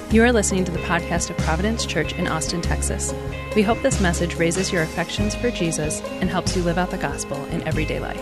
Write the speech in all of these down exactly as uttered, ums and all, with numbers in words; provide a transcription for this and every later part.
You are listening to the podcast of Providence Church in Austin, Texas. We hope this message raises your affections for Jesus and helps you live out the gospel in everyday life.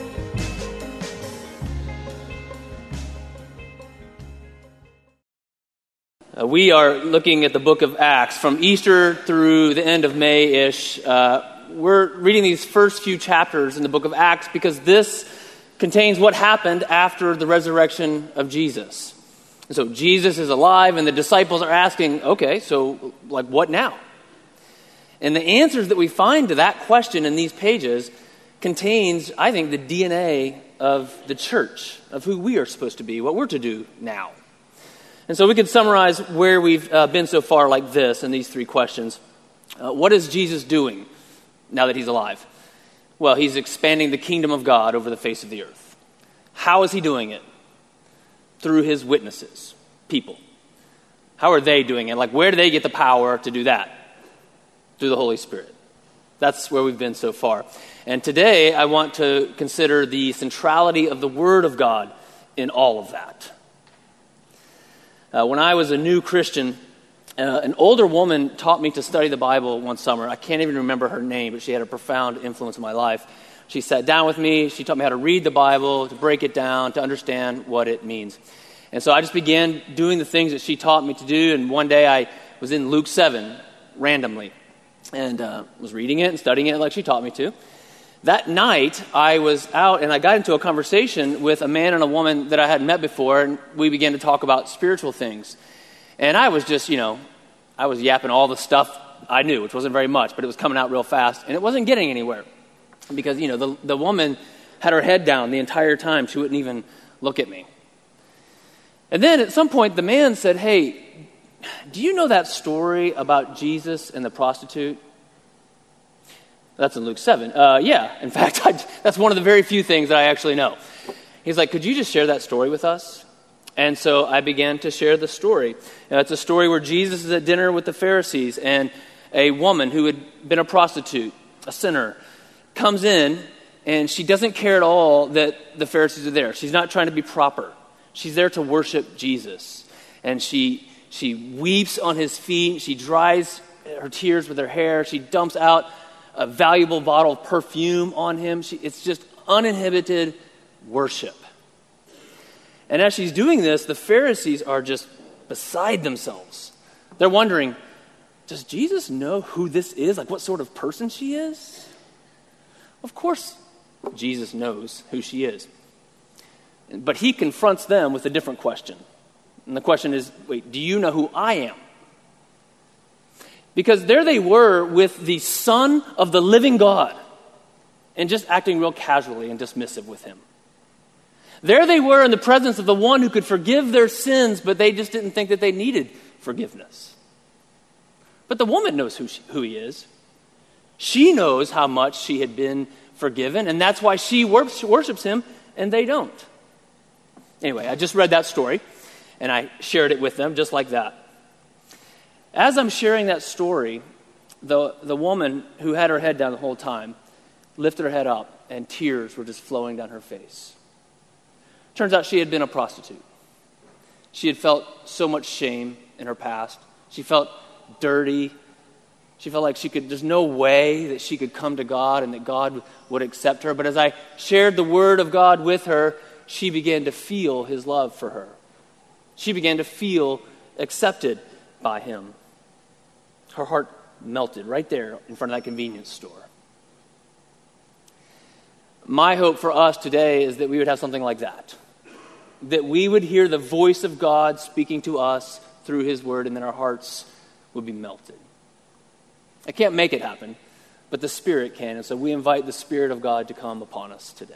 Uh, we are looking at the book of Acts from Easter through the end of May-ish. Uh, we're reading these first few chapters in the book of Acts because this contains what happened after the resurrection of Jesus. And so Jesus is alive, and the disciples are asking, okay, so like what now? And the answers that we find to that question in these pages contains, I think, the D N A of the church, of who we are supposed to be, what we're to do now. And so we could summarize where we've uh, been so far like this in these three questions. Uh, what is Jesus doing now that he's alive? Well, he's expanding the kingdom of God over the face of the earth. How is he doing it? Through his witnesses, people. How are they doing it? Like, where do they get the power to do that? Through the Holy Spirit. That's where we've been so far. And today, I want to consider the centrality of the Word of God in all of that. Uh, when I was a new Christian, uh, an older woman taught me to study the Bible one summer. I can't even remember her name, but she had a profound influence in my life. She sat down with me. She taught me how to read the Bible, to break it down, to understand what it means. And so I just began doing the things that she taught me to do. And one day I was in Luke seven randomly and uh, was reading it and studying it like she taught me to. That night I was out and I got into a conversation with a man and a woman that I hadn't met before. And we began to talk about spiritual things. And I was just, you know, I was yapping all the stuff I knew, which wasn't very much, but it was coming out real fast. And it wasn't getting anywhere. Because, you know, the, the woman had her head down the entire time. She wouldn't even look at me. And then at some point, the man said, hey, do you know that story about Jesus and the prostitute? That's in Luke seven. Uh, yeah, in fact, I, that's one of the very few things that I actually know. He's like, could you just share that story with us? And so I began to share the story. Uh, it's a story where Jesus is at dinner with the Pharisees, and a woman who had been a prostitute, a sinner, comes in, and she doesn't care at all that the Pharisees are there. She's not trying to be proper. She's there to worship Jesus. And she she weeps on his feet. She dries her tears with her hair. She dumps out a valuable bottle of perfume on him. She, it's just uninhibited worship. And as she's doing this, the Pharisees are just beside themselves. They're wondering, does Jesus know who this is? Like, what sort of person she is? Of course, Jesus knows who she is. But he confronts them with a different question. And the question is, wait, do you know who I am? Because there they were with the Son of the living God and just acting real casually and dismissive with him. There they were in the presence of the one who could forgive their sins, but they just didn't think that they needed forgiveness. But the woman knows who, she, who he is. She knows how much she had been forgiven, and that's why she worships him, and they don't. Anyway, I just read that story, and I shared it with them just like that. As I'm sharing that story, the, the woman who had her head down the whole time lifted her head up, and tears were just flowing down her face. Turns out she had been a prostitute. She had felt so much shame in her past. She felt dirty. She felt like she could, there's no way that she could come to God and that God would accept her. But as I shared the word of God with her, she began to feel his love for her. She began to feel accepted by him. Her heart melted right there in front of that convenience store. My hope for us today is that we would have something like that. That we would hear the voice of God speaking to us through his word, and then our hearts would be melted. I can't make it happen, but the Spirit can. And so we invite the Spirit of God to come upon us today.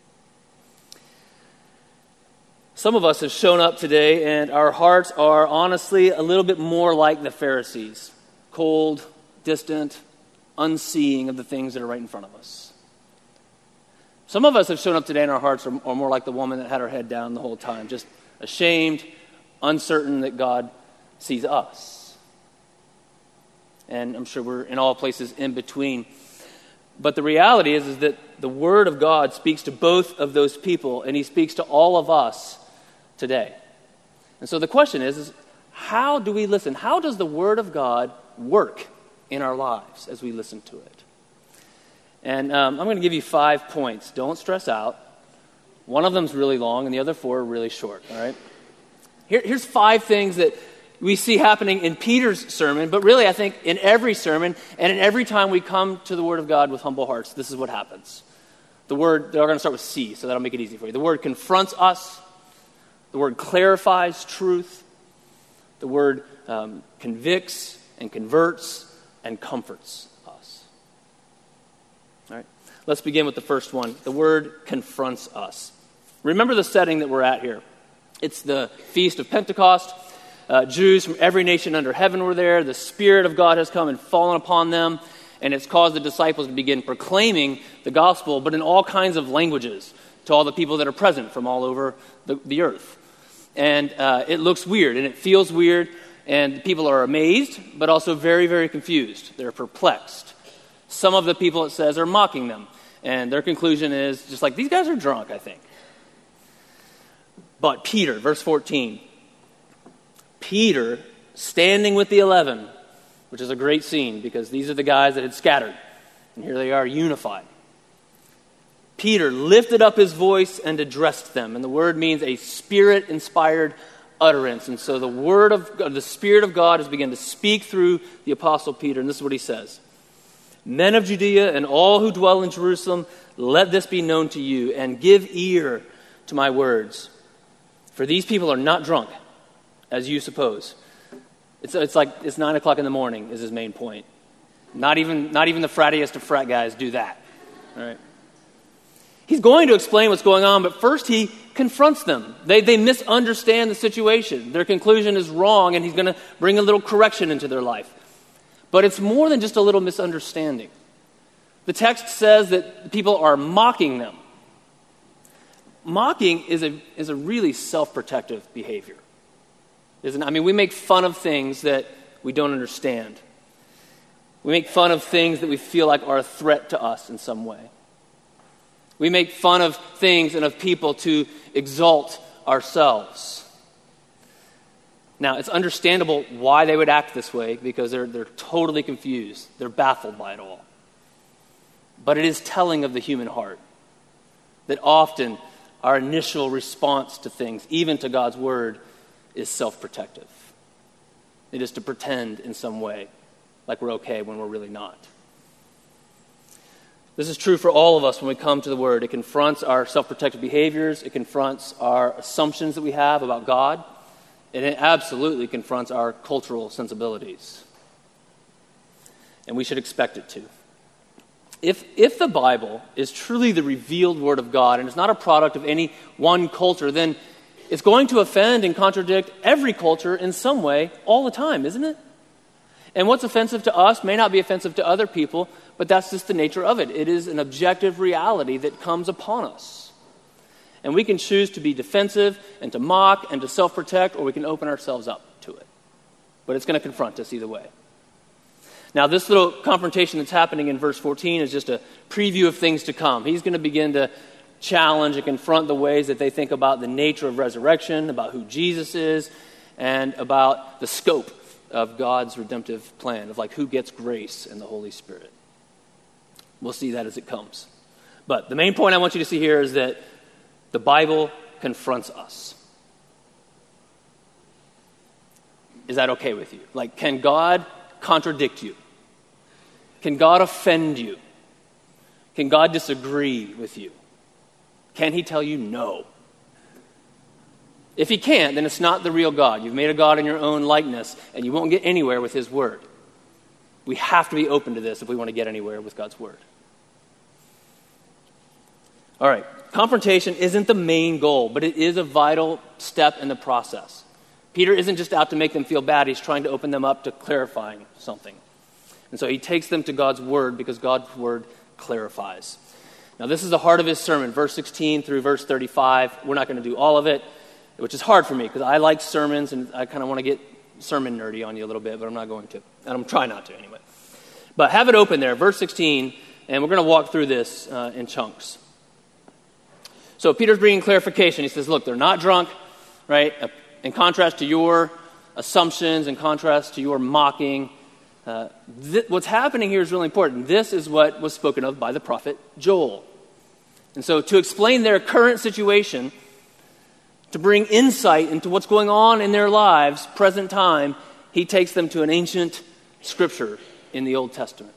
Some of us have shown up today, and our hearts are honestly a little bit more like the Pharisees. Cold, distant, unseeing of the things that are right in front of us. Some of us have shown up today, and our hearts are, are more like the woman that had her head down the whole time, just ashamed, uncertain that God sees us. And I'm sure we're in all places in between. But the reality is, is that the Word of God speaks to both of those people, and he speaks to all of us today. And so the question is, is how do we listen? How does the Word of God work in our lives as we listen to it? And um, I'm going to give you five points. Don't stress out. One of them's really long, and the other four are really short, all right? Here, here's five things that we see happening in Peter's sermon, but really I think in every sermon and in every time we come to the Word of God with humble hearts, this is what happens. The word, they're going to start with C, so that'll make it easy for you. The Word confronts us. The Word clarifies truth. The Word um, convicts and converts and comforts us. All right, let's begin with the first one. The Word confronts us. Remember the setting that we're at here. It's the Feast of Pentecost. Uh, Jews from every nation under heaven were there. The Spirit of God has come and fallen upon them, and it's caused the disciples to begin proclaiming the gospel, but in all kinds of languages to all the people that are present from all over the, the earth. And uh, it looks weird, and it feels weird, and people are amazed, but also very, very confused. They're perplexed. Some of the people, it says, are mocking them, and their conclusion is just like, these guys are drunk, I think. But Peter, verse fourteen, Peter, standing with the eleven, which is a great scene because these are the guys that had scattered, and here they are unified. Peter lifted up his voice and addressed them, and the word means a Spirit-inspired utterance. And so the word of God, the Spirit of God has begun to speak through the Apostle Peter, and this is what he says. Men of Judea and all who dwell in Jerusalem, let this be known to you, and give ear to my words. For these people are not drunk, as you suppose. It's, it's like it's nine o'clock in the morning is his main point. Not even, not even the frattiest of frat guys do that. All right. He's going to explain what's going on, but first he confronts them. They, they misunderstand the situation. Their conclusion is wrong, and he's going to bring a little correction into their life. But it's more than just a little misunderstanding. The text says that people are mocking them. Mocking is a is a really self-protective behavior, isn't it? I mean, we make fun of things that we don't understand. We make fun of things that we feel like are a threat to us in some way. We make fun of things and of people to exalt ourselves. Now, it's understandable why they would act this way because they're they're totally confused. They're baffled by it all. But it is telling of the human heart that often our initial response to things, even to God's word, is self-protective. It is to pretend in some way like we're okay when we're really not. This is true for all of us when we come to the word. It confronts our self-protective behaviors. It confronts our assumptions that we have about God. And it absolutely confronts our cultural sensibilities. And we should expect it to. If if the Bible is truly the revealed Word of God and it's not a product of any one culture, then it's going to offend and contradict every culture in some way all the time, isn't it? And what's offensive to us may not be offensive to other people, but that's just the nature of it. It is an objective reality that comes upon us. And we can choose to be defensive and to mock and to self-protect, or we can open ourselves up to it. But it's going to confront us either way. Now, this little confrontation that's happening in verse fourteen is just a preview of things to come. He's going to begin to challenge and confront the ways that they think about the nature of resurrection, about who Jesus is, and about the scope of God's redemptive plan, of like who gets grace and the Holy Spirit. We'll see that as it comes. But the main point I want you to see here is that the Bible confronts us. Is that okay with you? Like, can God contradict you? Can God offend you? Can God disagree with you? Can he tell you no? If he can't, then it's not the real God. You've made a God in your own likeness, and you won't get anywhere with his word. We have to be open to this if we want to get anywhere with God's word. All right, confrontation isn't the main goal, but it is a vital step in the process. Peter isn't just out to make them feel bad. He's trying to open them up to clarifying something. And so he takes them to God's word because God's word clarifies. Now, this is the heart of his sermon, verse sixteen through verse thirty-five. We're not going to do all of it, which is hard for me because I like sermons and I kind of want to get sermon nerdy on you a little bit, but I'm not going to. And I'm trying not to anyway. But have it open there, verse sixteen, and we're going to walk through this uh, in chunks. So Peter's bringing clarification. He says, look, they're not drunk, right? In contrast to your assumptions in contrast to your mocking. Uh, th- what's happening here is really important. This is what was spoken of by the prophet Joel. And so to explain their current situation, to bring insight into what's going on in their lives, present time, he takes them to an ancient scripture in the Old Testament.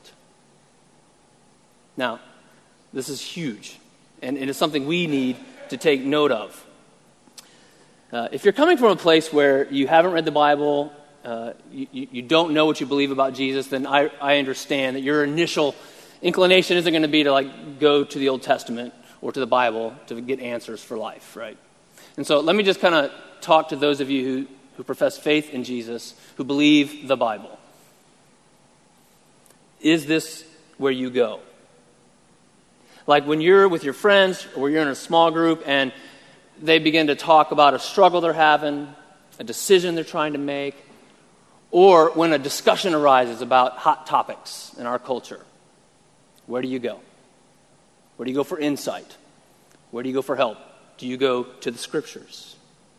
Now, this is huge, and it is something we need to take note of. Uh, if you're coming from a place where you haven't read the Bible, uh, you, you don't know what you believe about Jesus, then I, I understand that your initial inclination isn't going to be to like go to the Old Testament or to the Bible to get answers for life, right? And so let me just kind of talk to those of you who, who profess faith in Jesus, who believe the Bible. Is this where you go? Like when you're with your friends or you're in a small group and they begin to talk about a struggle they're having, a decision they're trying to make, or when a discussion arises about hot topics in our culture, where do you go? Where do you go for insight? Where do you go for help? Do you go to the scriptures?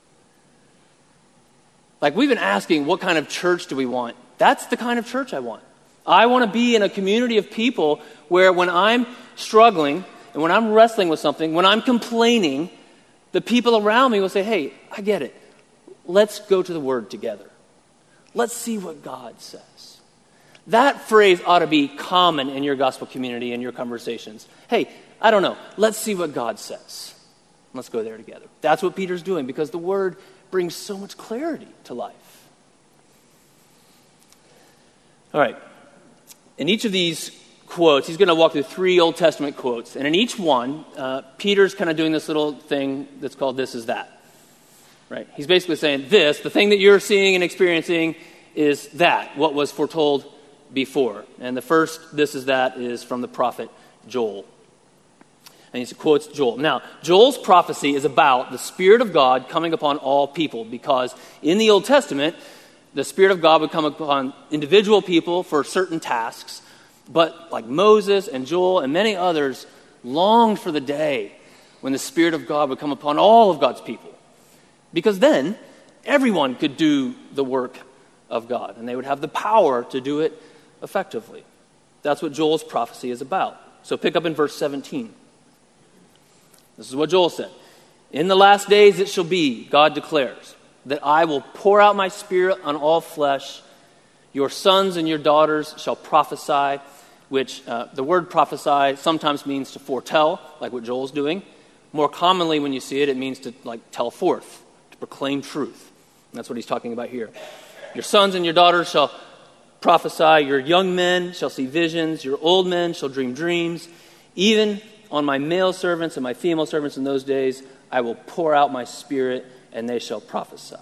Like we've been asking, what kind of church do we want? That's the kind of church I want. I want to be in a community of people where when I'm struggling and when I'm wrestling with something, when I'm complaining, the people around me will say, hey, I get it. Let's go to the Word together. Let's see what God says. That phrase ought to be common in your gospel community and your conversations. Hey, I don't know. Let's see what God says. Let's go there together. That's what Peter's doing because the Word brings so much clarity to life. All right. In each of these quotes, he's going to walk through three Old Testament quotes. And in each one, uh, Peter's kind of doing this little thing that's called this is that. Right? He's basically saying this, the thing that you're seeing and experiencing is that, what was foretold before. And the first this is that is from the prophet Joel. And he quotes Joel. Now, Joel's prophecy is about the Spirit of God coming upon all people because in the Old Testament, the Spirit of God would come upon individual people for certain tasks, but like Moses and Joel and many others longed for the day when the Spirit of God would come upon all of God's people. Because then, everyone could do the work of God, and they would have the power to do it effectively. That's what Joel's prophecy is about. So pick up in verse seventeen. This is what Joel said. In the last days it shall be, God declares, that I will pour out my Spirit on all flesh. Your sons and your daughters shall prophesy, which uh, the word prophesy sometimes means to foretell, like what Joel's doing. More commonly when you see it, it means to like tell forth, to proclaim truth. And that's what he's talking about here. Your sons and your daughters shall prophesy. Your young men shall see visions. Your old men shall dream dreams. Even on my male servants and my female servants in those days, I will pour out my Spirit, and they shall prophesy.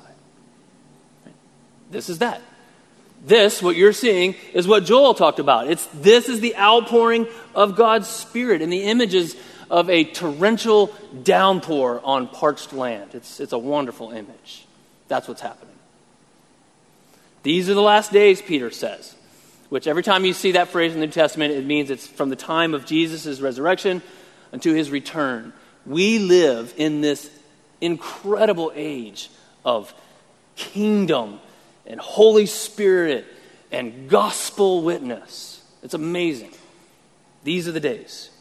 This is that. This, what you're seeing, is what Joel talked about. It's this is the outpouring of God's Spirit in the images of a torrential downpour on parched land. It's, it's a wonderful image. That's what's happening. These are the last days, Peter says, which every time you see that phrase in the New Testament, it means it's from the time of Jesus' resurrection unto his return. We live in this incredible age of kingdom and Holy Spirit and gospel witness. It's amazing. These are the days.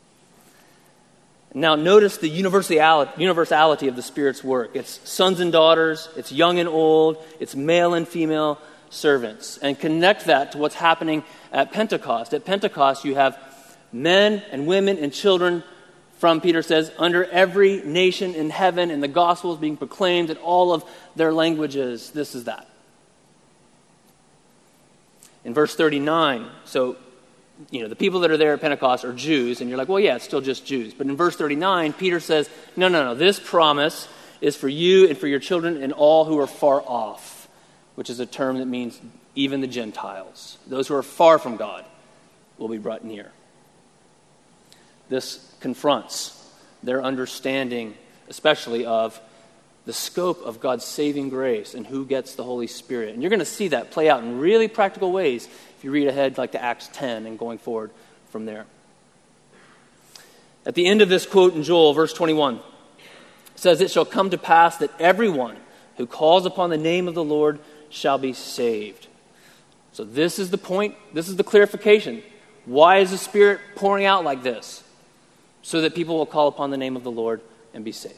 Now notice the universality, universality of the Spirit's work. It's sons and daughters, it's young and old, it's male and female servants. And connect that to what's happening at Pentecost. At Pentecost you have men and women and children from, Peter says, under every nation in heaven, and the gospel is being proclaimed in all of their languages. This is that. In verse thirty-nine, so, you know, the people that are there at Pentecost are Jews, and you're like, well, yeah, it's still just Jews. But in verse thirty-nine, Peter says, no, no, no, this promise is for you and for your children and all who are far off, which is a term that means even the Gentiles. Those who are far from God will be brought near. This confronts their understanding, especially of the scope of God's saving grace and who gets the Holy Spirit. And you're going to see that play out in really practical ways if you read ahead like to Acts ten and going forward from there. At the end of this quote in Joel, verse twenty-one, it says, "It shall come to pass that everyone who calls upon the name of the Lord shall be saved. So this is the point, this is the clarification. Why is the Spirit pouring out like this? So that people will call upon the name of the Lord and be saved.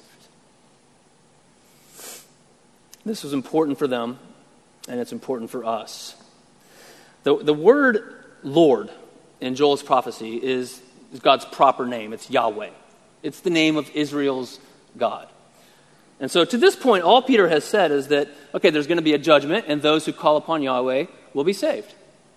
This was important for them, and it's important for us. The, the word Lord in Joel's prophecy is, is God's proper name. It's Yahweh. It's the name of Israel's God. And so to this point, all Peter has said is that, okay, there's going to be a judgment, and those who call upon Yahweh will be saved.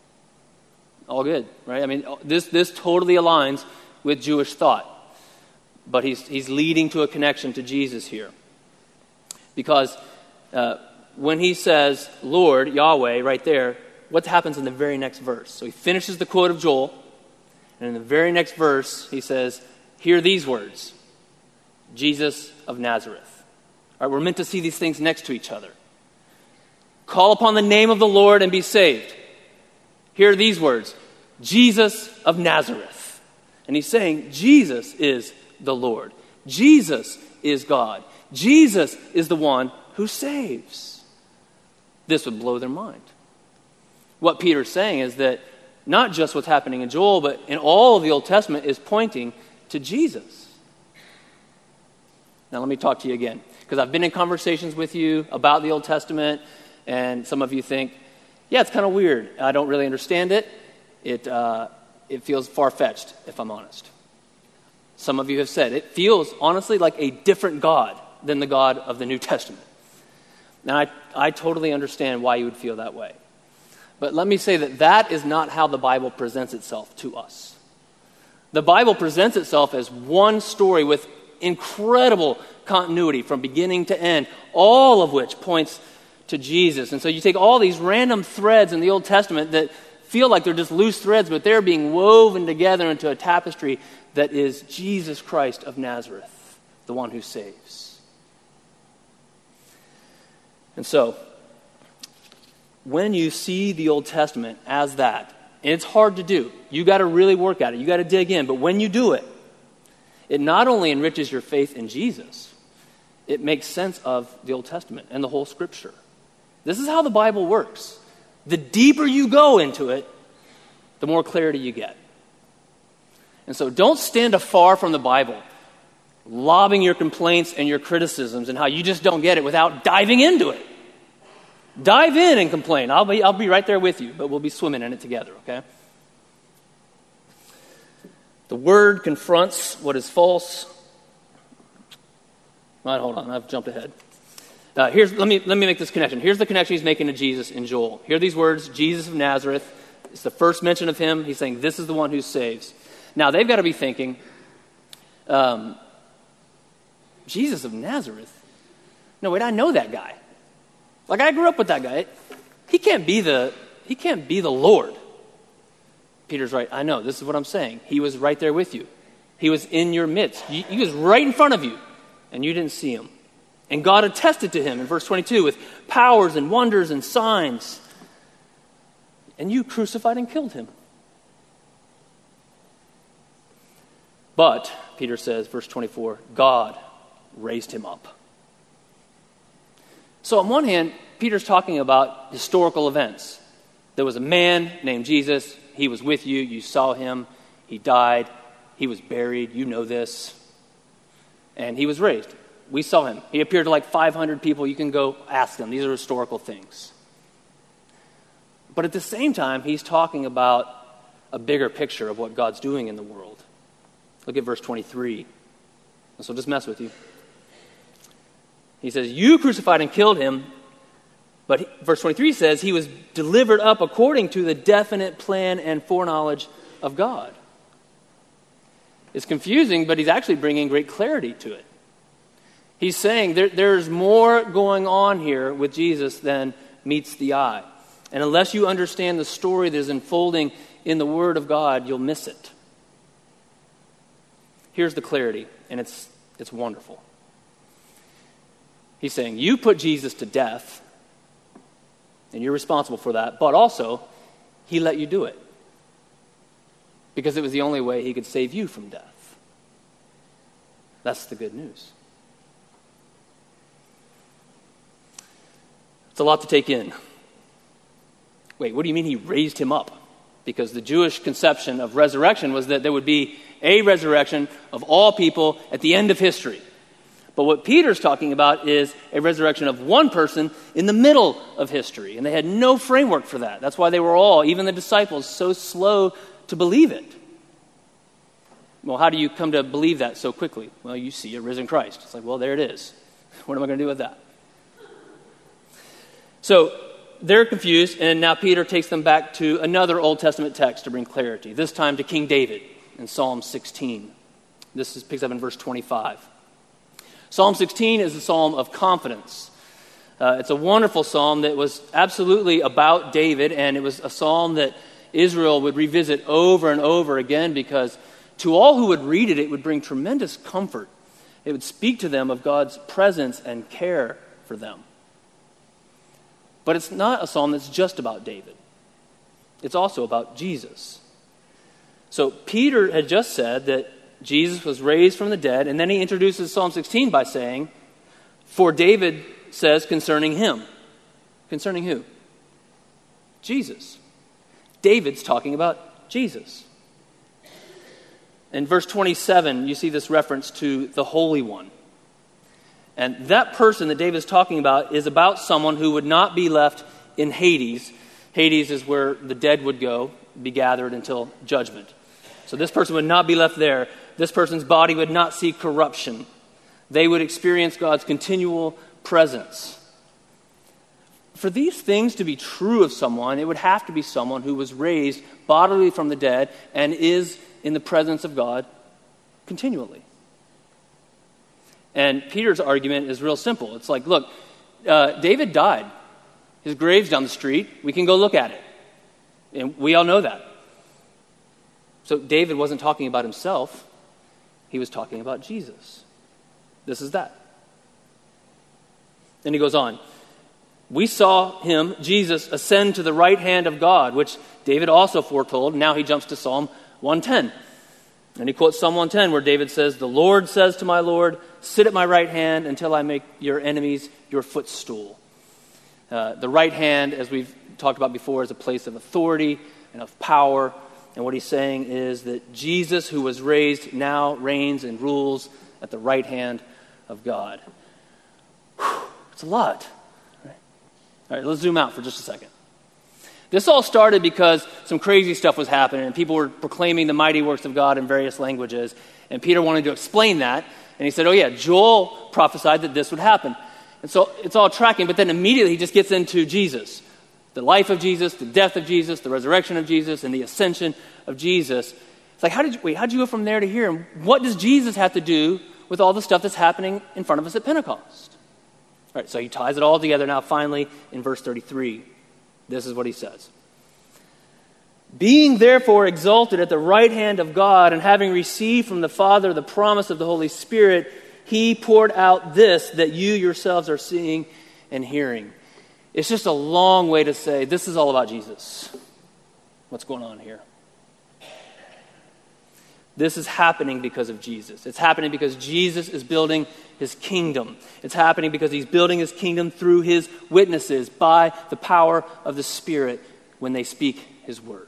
All good, right? I mean, this, this totally aligns with Jewish thought. But he's, he's leading to a connection to Jesus here. Because uh, when he says, Lord, Yahweh, right there, what happens in the very next verse? So he finishes the quote of Joel, and in the very next verse, he says, hear these words, Jesus of Nazareth. All right, we're meant to see these things next to each other. Call upon the name of the Lord and be saved. Hear these words, Jesus of Nazareth. And he's saying, Jesus is the Lord. Jesus is God. Jesus is the one who saves. This would blow their mind. What Peter's saying is that not just what's happening in Joel, but in all of the Old Testament is pointing to Jesus. Now let me talk to you again, because I've been in conversations with you about the Old Testament, and some of you think, yeah, it's kind of weird. I don't really understand it. It, uh, it feels far-fetched, if I'm honest. Some of you have said it feels, honestly, like a different God than the God of the New Testament. Now, I, I totally understand why you would feel that way. But let me say that that is not how the Bible presents itself to us. The Bible presents itself as one story with incredible continuity from beginning to end, all of which points to Jesus. And so you take all these random threads in the Old Testament that feel like they're just loose threads, but they're being woven together into a tapestry that is Jesus Christ of Nazareth, the one who saves. And so, when you see the Old Testament as that, and it's hard to do, you got to really work at it, you got to dig in, but when you do it, it not only enriches your faith in Jesus, it makes sense of the Old Testament and the whole Scripture. This is how the Bible works. The deeper you go into it, the more clarity you get. And so don't stand afar from the Bible, lobbing your complaints and your criticisms and how you just don't get it without diving into it. Dive in and complain. I'll be, I'll be right there with you, but we'll be swimming in it together, okay? The Word confronts what is false. All right, hold on. I've jumped ahead. Uh, here's let me let me make this connection. Here's the connection he's making to Jesus in Joel. Hear these words, Jesus of Nazareth. It's the first mention of him. He's saying this is the one who saves. Now, they've got to be thinking, um, Jesus of Nazareth? No, wait, I know that guy. Like, I grew up with that guy. He can't be the, he can't be the Lord. Peter's right. I know. This is what I'm saying. He was right there with you. He was in your midst. He, he was right in front of you, and you didn't see him. And God attested to him in verse twenty-two with powers and wonders and signs. And you crucified and killed him. But, Peter says, verse twenty-four, God raised him up. So on one hand, Peter's talking about historical events. There was a man named Jesus. He was with you. You saw him. He died. He was buried. You know this. And he was raised. We saw him. He appeared to like five hundred people. You can go ask them. These are historical things. But at the same time, he's talking about a bigger picture of what God's doing in the world. Look at verse twenty-three. This will just mess with you. He says, you crucified and killed him. But he, verse twenty-three says, he was delivered up according to the definite plan and foreknowledge of God. It's confusing, but he's actually bringing great clarity to it. He's saying there, there's more going on here with Jesus than meets the eye. And unless you understand the story that is unfolding in the Word of God, you'll miss it. Here's the clarity, and it's it's wonderful. He's saying, you put Jesus to death, and you're responsible for that, but also, he let you do it. Because it was the only way he could save you from death. That's the good news. It's a lot to take in. wait, what do you mean he raised him up? Because the Jewish conception of resurrection was that there would be a resurrection of all people at the end of history. But what Peter's talking about is a resurrection of one person in the middle of history. And they had no framework for that. That's why they were all, even the disciples, so slow to believe it. Well, how do you come to believe that so quickly? Well, you see a risen Christ. It's like, well, there it is. What am I going to do with that? So they're confused, and now Peter takes them back to another Old Testament text to bring clarity, this time to King David in Psalm sixteen. This is, picks up in verse twenty-five. Psalm sixteen is a psalm of confidence. Uh, it's a wonderful psalm that was absolutely about David, and it was a psalm that Israel would revisit over and over again because to all who would read it, it would bring tremendous comfort. It would speak to them of God's presence and care for them. But it's not a psalm that's just about David. It's also about Jesus. So Peter had just said that Jesus was raised from the dead, and then he introduces Psalm sixteen by saying, for David says concerning him. Concerning who? Jesus. David's talking about Jesus. In verse twenty-seven, you see this reference to the Holy One. And that person that David is talking about is about someone who would not be left in Hades. Hades is where the dead would go, be gathered until judgment. So this person would not be left there. This person's body would not see corruption. They would experience God's continual presence. For these things to be true of someone, it would have to be someone who was raised bodily from the dead and is in the presence of God continually. And Peter's argument is real simple. It's like, look, uh, David died. His grave's down the street. We can go look at it. And we all know that. So David wasn't talking about himself. He was talking about Jesus. This is that. Then he goes on. We saw him, Jesus, ascend to the right hand of God, which David also foretold. Now he jumps to Psalm one ten. And he quotes Psalm one ten where David says, the Lord says to my Lord, sit at my right hand until I make your enemies your footstool. Uh, the right hand, as we've talked about before, is a place of authority and of power. And what he's saying is that Jesus, who was raised, now reigns and rules at the right hand of God. Whew, it's a lot. All right. All right, let's zoom out for just a second. This all started because some crazy stuff was happening and people were proclaiming the mighty works of God in various languages. And Peter wanted to explain that. And he said, oh yeah, Joel prophesied that this would happen. And so it's all tracking, but then immediately he just gets into Jesus. The life of Jesus, the death of Jesus, the resurrection of Jesus, and the ascension of Jesus. It's like, how did you, wait, how did you go from there to here? And what does Jesus have to do with all the stuff that's happening in front of us at Pentecost? All right, so he ties it all together now finally in verse thirty-three. This is what he says. Being therefore exalted at the right hand of God and having received from the Father the promise of the Holy Spirit, he poured out this that you yourselves are seeing and hearing. It's just a long way to say this is all about Jesus. What's going on here? This is happening because of Jesus. It's happening because Jesus is building his kingdom. It's happening because he's building his kingdom through his witnesses by the power of the Spirit when they speak his word.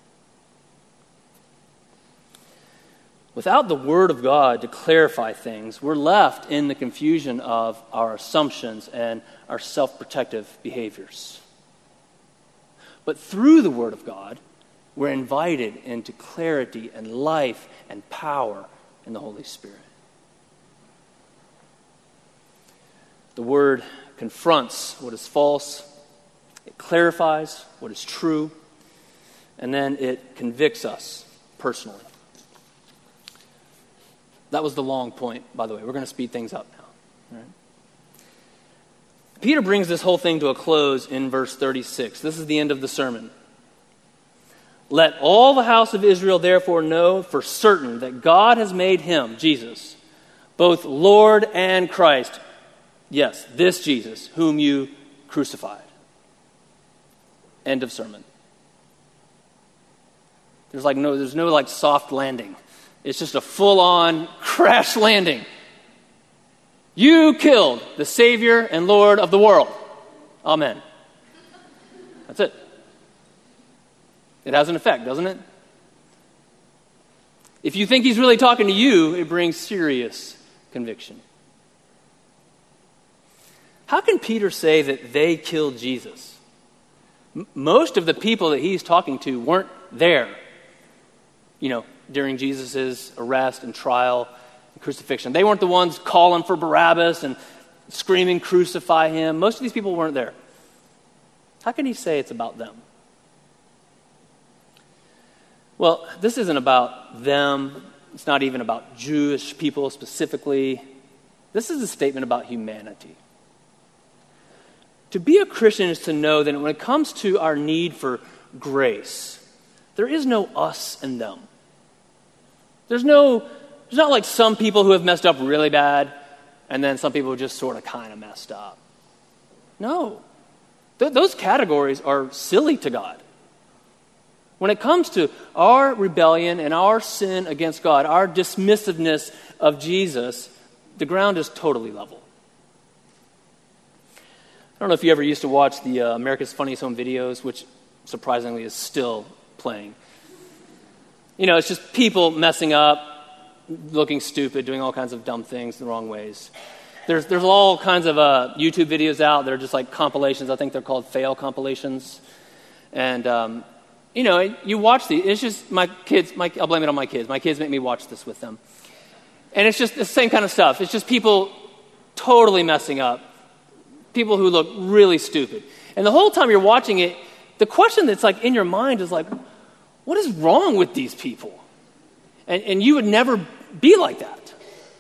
Without the word of God to clarify things, we're left in the confusion of our assumptions and our self-protective behaviors. But through the word of God, we're invited into clarity and life and power in the Holy Spirit. The word confronts what is false, it clarifies what is true, and then it convicts us personally. That was the long point, by the way. We're going to speed things up now. All right. Peter brings this whole thing to a close in verse thirty-six. This is the end of the sermon. Let all the house of Israel therefore know for certain that God has made him, Jesus, both Lord and Christ. Yes, this Jesus, whom you crucified. End of sermon. There's like no, there's no like soft landing. It's just a full-on crash landing. You killed the Savior and Lord of the world. Amen. That's it. It has an effect, doesn't it? If you think he's really talking to you, it brings serious conviction. How can Peter say that they killed Jesus? M- most of the people that he's talking to weren't there, you know, during Jesus' arrest and trial and crucifixion. They weren't the ones calling for Barabbas and screaming, crucify him. Most of these people weren't there. How can he say it's about them? Well, this isn't about them. It's not even about Jewish people specifically. This is a statement about humanity. To be a Christian is to know that when it comes to our need for grace, there is no us and them. There's no, there's not like some people who have messed up really bad and then some people who just sort of kind of messed up. No. Th- those categories are silly to God. When it comes to our rebellion and our sin against God, our dismissiveness of Jesus, the ground is totally level. I don't know if you ever used to watch the uh, America's Funniest Home Videos, which surprisingly is still playing. You know, it's just people messing up, looking stupid, doing all kinds of dumb things the wrong ways. There's there's all kinds of uh, YouTube videos out. They're just like compilations. I think they're called fail compilations. And, um, you know, you watch these. It's just my kids, my, I'll blame it on my kids. My kids make me watch this with them. And it's just the same kind of stuff. It's just people totally messing up. People who look really stupid. And the whole time you're watching it, the question that's like in your mind is like, what is wrong with these people? And, and you would never be like that.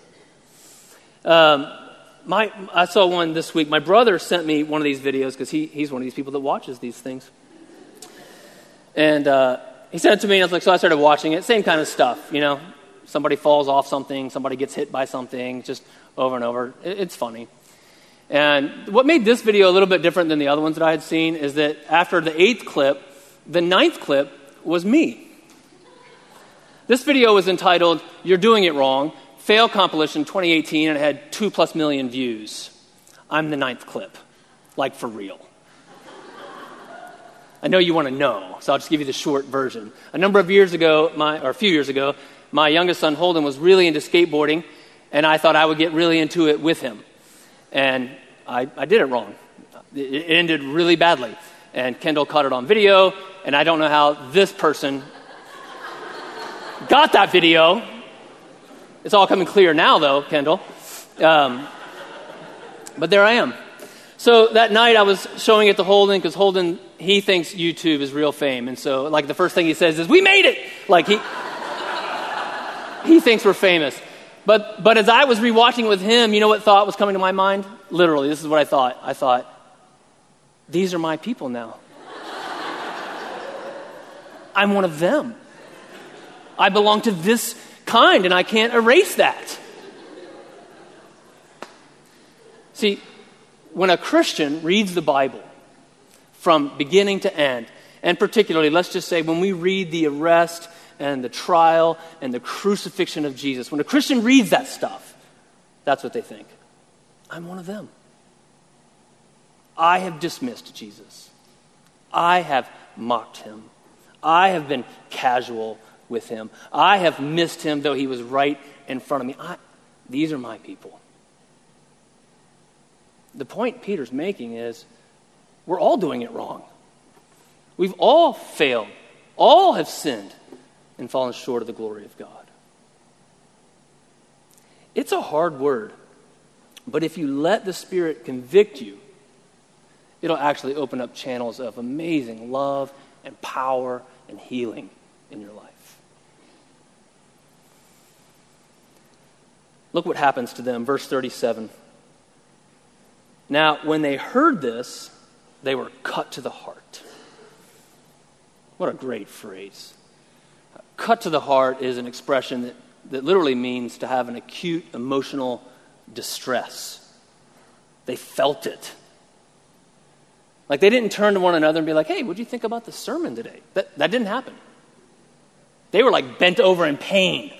Um, my I saw one this week. My brother sent me one of these videos because he, he's one of these people that watches these things. And uh, he sent it to me, and I was like, so I started watching it. Same kind of stuff, you know. Somebody falls off something, somebody gets hit by something, just over and over. It, it's funny. And what made this video a little bit different than the other ones that I had seen is that after the eighth clip, the ninth clip was me. This video was entitled, You're Doing It Wrong, Fail Compilation twenty eighteen, and it had two plus million views. I'm the ninth clip, like for real. I know you want to know, so I'll just give you the short version. A number of years ago, my, or a few years ago, my youngest son Holden was really into skateboarding, and I thought I would get really into it with him. And I, I did it wrong. It, it ended really badly. And Kendall caught it on video, and I don't know how this person got that video. It's all coming clear now, though, Kendall. Um, but there I am. So that night I was showing it to Holden because Holden, he thinks YouTube is real fame. And so like the first thing he says is, we made it! Like he he thinks we're famous. But but as I was rewatching with him, you know what thought was coming to my mind? Literally, this is what I thought. I thought, these are my people now. I'm one of them. I belong to this kind, and I can't erase that. See, when a Christian reads the Bible from beginning to end, and particularly, let's just say, when we read the arrest and the trial and the crucifixion of Jesus, when a Christian reads that stuff, that's what they think. I'm one of them. I have dismissed Jesus. I have mocked him. I have been casual with him. I have missed him, though he was right in front of me. I, these are my people. The point Peter's making is we're all doing it wrong. We've all failed. All have sinned and fallen short of the glory of God. It's a hard word, but if you let the Spirit convict you, it'll actually open up channels of amazing love and power and healing in your life. Look what happens to them, verse thirty-seven. Now, when they heard this, they were cut to the heart. What a great phrase. Cut to the heart is an expression that, that literally means to have an acute emotional distress. They felt it. Like they didn't turn to one another and be like, hey, what do you think about the sermon today? That, that didn't happen. They were like bent over in pain.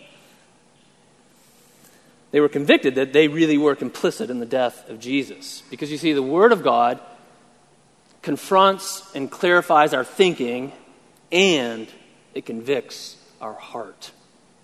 They were convicted that they really were complicit in the death of Jesus. Because you see, the Word of God confronts and clarifies our thinking and it convicts our heart.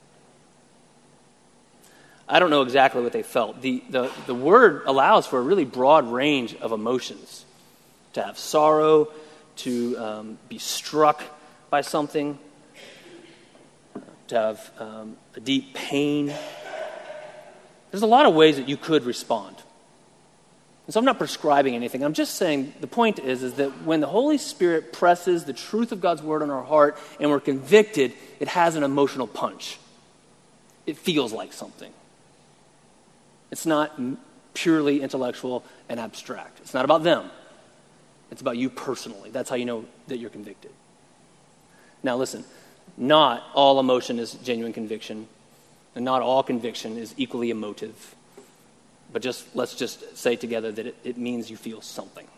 I don't know exactly what they felt. The, the, the word allows for a really broad range of emotions. To have sorrow, to um, be struck by something, to have um, a deep pain. There's a lot of ways that you could respond. And so I'm not prescribing anything. I'm just saying the point is, is that when the Holy Spirit presses the truth of God's word on our heart and we're convicted, it has an emotional punch. It feels like something. It's not purely intellectual and abstract. It's not about them. It's about you personally. That's how you know that you're convicted. Now listen, not all emotion is genuine conviction, and not all conviction is equally emotive. But just let's just say together that it, it means you feel something.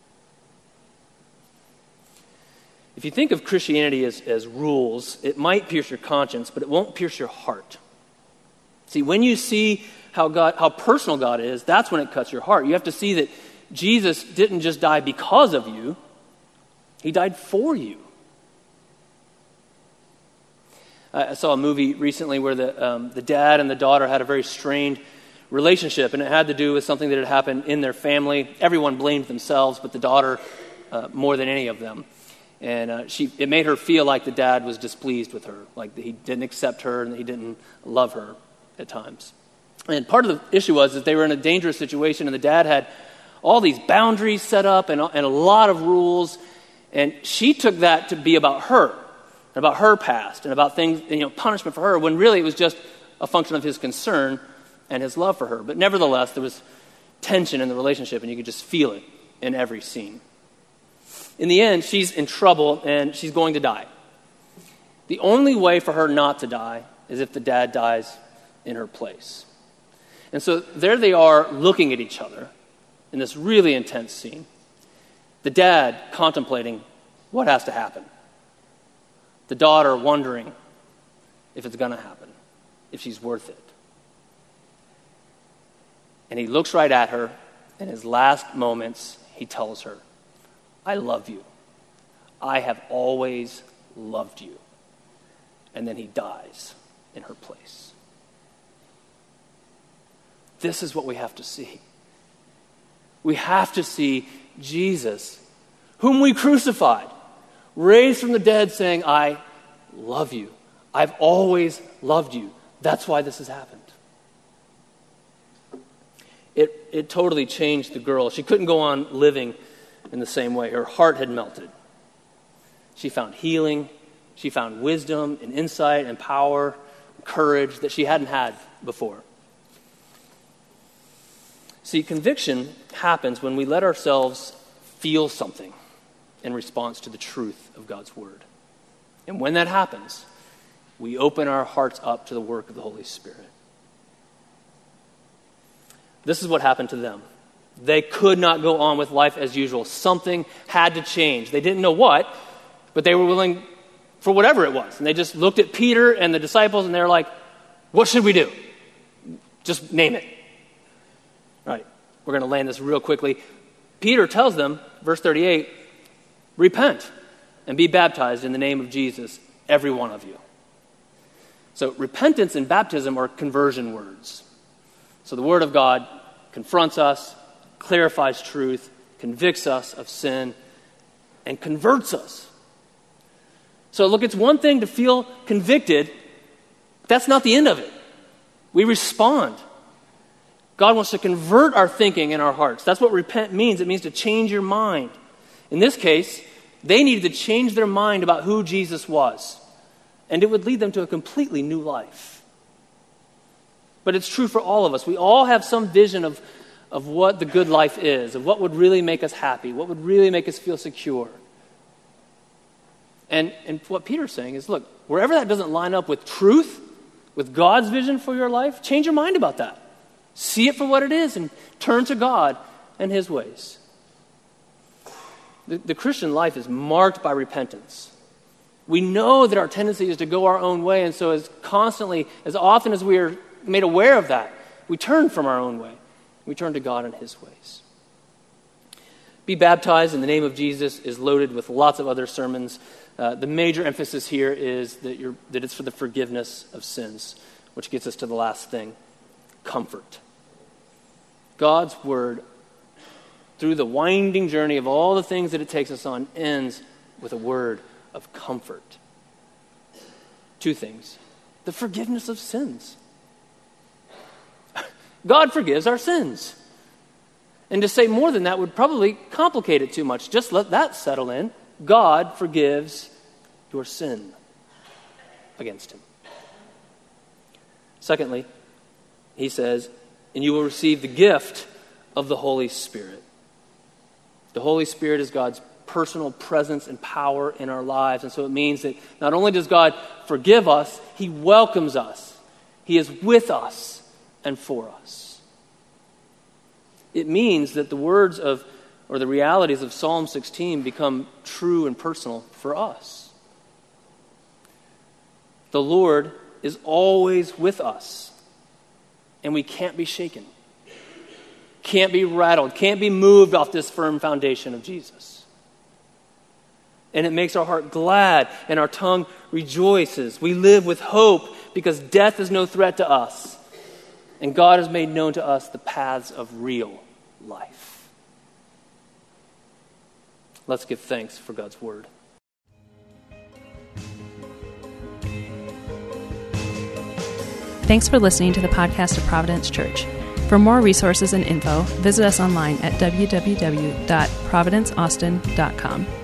If you think of Christianity as, as rules, it might pierce your conscience, but it won't pierce your heart. See, when you see how God, how personal God is, that's when it cuts your heart. You have to see that Jesus didn't just die because of you. He died for you. I saw a movie recently where the um, the dad and the daughter had a very strained relationship, and it had to do with something that had happened in their family. Everyone blamed themselves, but the daughter uh, more than any of them. And uh, she it made her feel like the dad was displeased with her, like he didn't accept her and he didn't love her at times. And part of the issue was that they were in a dangerous situation, and the dad had all these boundaries set up and, and a lot of rules, and she took that to be about her, and about her past, and about things, you know, punishment for her, when really it was just a function of his concern and his love for her. But nevertheless, there was tension in the relationship, and you could just feel it in every scene. In the end, she's in trouble, and she's going to die. The only way for her not to die is if the dad dies in her place. And so there they are looking at each other in this really intense scene. The dad contemplating what has to happen. The daughter wondering if it's going to happen, if she's worth it. And he looks right at her. In his last moments, he tells her, I love you. I have always loved you. And then he dies in her place. This is what we have to see. We have to see Jesus, whom we crucified, raised from the dead, saying, I love you. I've always loved you. That's why this has happened. It, it totally changed the girl. She couldn't go on living in the same way. Her heart had melted. She found healing. She found wisdom and insight and power, and courage that she hadn't had before. See, conviction happens when we let ourselves feel something in response to the truth of God's word. And when that happens, we open our hearts up to the work of the Holy Spirit. This is what happened to them. They could not go on with life as usual. Something had to change. They didn't know what, but they were willing for whatever it was. And they just looked at Peter and the disciples and they were like, what should we do? Just name it. All right, we're going to land this real quickly. Peter tells them, verse thirty-eight, repent and be baptized in the name of Jesus, every one of you. So repentance and baptism are conversion words. So the Word of God confronts us, clarifies truth, convicts us of sin, and converts us. So look, it's one thing to feel convicted. That's not the end of it. We respond. God wants to convert our thinking and our hearts. That's what repent means. It means to change your mind. In this case, they needed to change their mind about who Jesus was. And it would lead them to a completely new life. But it's true for all of us. We all have some vision of, of what the good life is, of what would really make us happy, what would really make us feel secure. And, and what Peter's saying is, look, wherever that doesn't line up with truth, with God's vision for your life, change your mind about that. See it for what it is and turn to God and His ways. The, the Christian life is marked by repentance. We know that our tendency is to go our own way, and so as constantly, as often as we are made aware of that, we turn from our own way. We turn to God and His ways. Be baptized in the name of Jesus is loaded with lots of other sermons. Uh, the major emphasis here is that, you're, that it's for the forgiveness of sins, which gets us to the last thing, comfort. God's word, through the winding journey of all the things that it takes us on, ends with a word of comfort. Two things. The forgiveness of sins. God forgives our sins. And to say more than that would probably complicate it too much. Just let that settle in. God forgives your sin against him. Secondly, he says, and you will receive the gift of the Holy Spirit. The Holy Spirit is God's personal presence and power in our lives. And so it means that not only does God forgive us, he welcomes us. He is with us and for us. It means that the words of, or the realities of Psalm sixteen become true and personal for us. The Lord is always with us, and we can't be shaken, can't be rattled, can't be moved off this firm foundation of Jesus. And it makes our heart glad and our tongue rejoices. We live with hope because death is no threat to us. And God has made known to us the paths of real life. Let's give thanks for God's word. Thanks for listening to the podcast of Providence Church. For more resources and info, visit us online at w w w dot providence austin dot com.